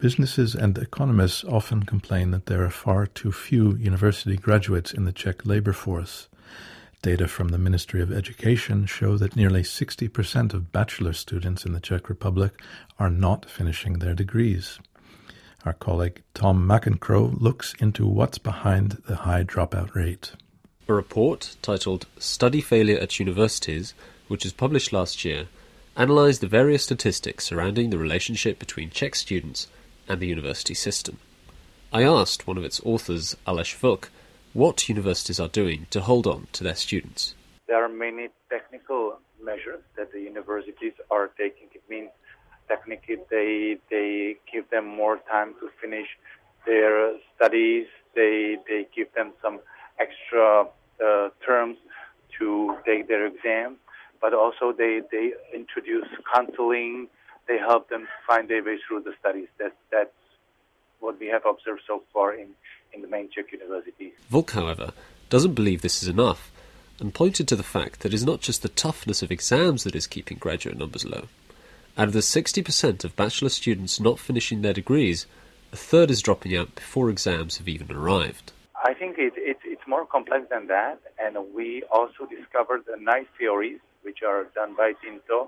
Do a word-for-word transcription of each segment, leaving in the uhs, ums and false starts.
Businesses and economists often complain that there are far too few university graduates in the Czech labor force. Data from the Ministry of Education show that nearly sixty percent of bachelor students in the Czech Republic are not finishing their degrees. Our colleague Tom McEncroe looks into what's behind the high dropout rate. A report titled Study Failure at Universities, which was published last year, analysed the various statistics surrounding the relationship between Czech students and the university system. I asked one of its authors, Aleš Vlk, what universities are doing to hold on to their students. There are many technical measures that the universities are taking. It means technically they they give them more time to finish their studies. They they give them some extra uh, terms to take their exams, but also they, they introduce counseling. They help them find their way through the studies. That, that's what we have observed so far in, in the main Czech universities. Vlk, however, doesn't believe this is enough and pointed to the fact that it's not just the toughness of exams that is keeping graduate numbers low. Out of the sixty percent of bachelor students not finishing their degrees, a third is dropping out before exams have even arrived. I think it, it, it's more complex than that, and we also discovered uh, nice theories which are done by Tinto,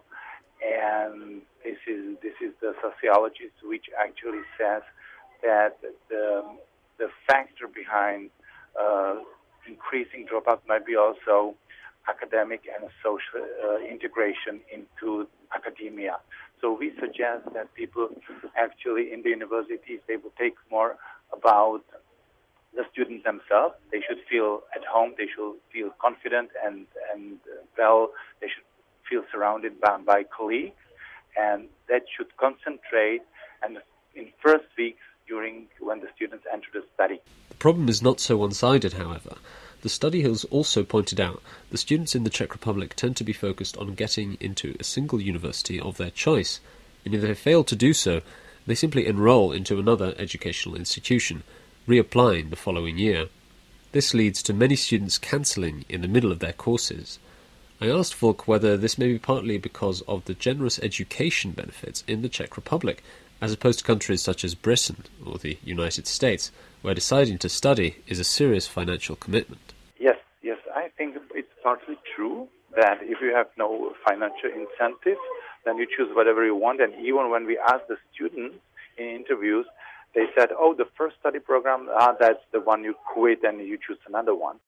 and this is this is the sociologist which actually says that the the factor behind uh, increasing dropout might be also academic and social uh, integration into academia. So we suggest that people actually in the universities, they will take more about the students themselves. They should feel at home, they should feel confident and, and uh, well, they should feel surrounded by, by colleagues, and that should concentrate and in first weeks during when the students enter the study. The problem is not so one-sided, however. The study has also pointed out the students in the Czech Republic tend to be focused on getting into a single university of their choice, and if they fail to do so, they simply enroll into another educational institution, reapplying the following year. This leads to many students cancelling in the middle of their courses. I asked Vlk whether this may be partly because of the generous education benefits in the Czech Republic, as opposed to countries such as Britain or the United States, where deciding to study is a serious financial commitment. Yes, yes, I think it's partly true that if you have no financial incentive, then you choose whatever you want. And even when we ask the students in interviews, they said, oh, the first study program, ah, that's the one you quit and you choose another one.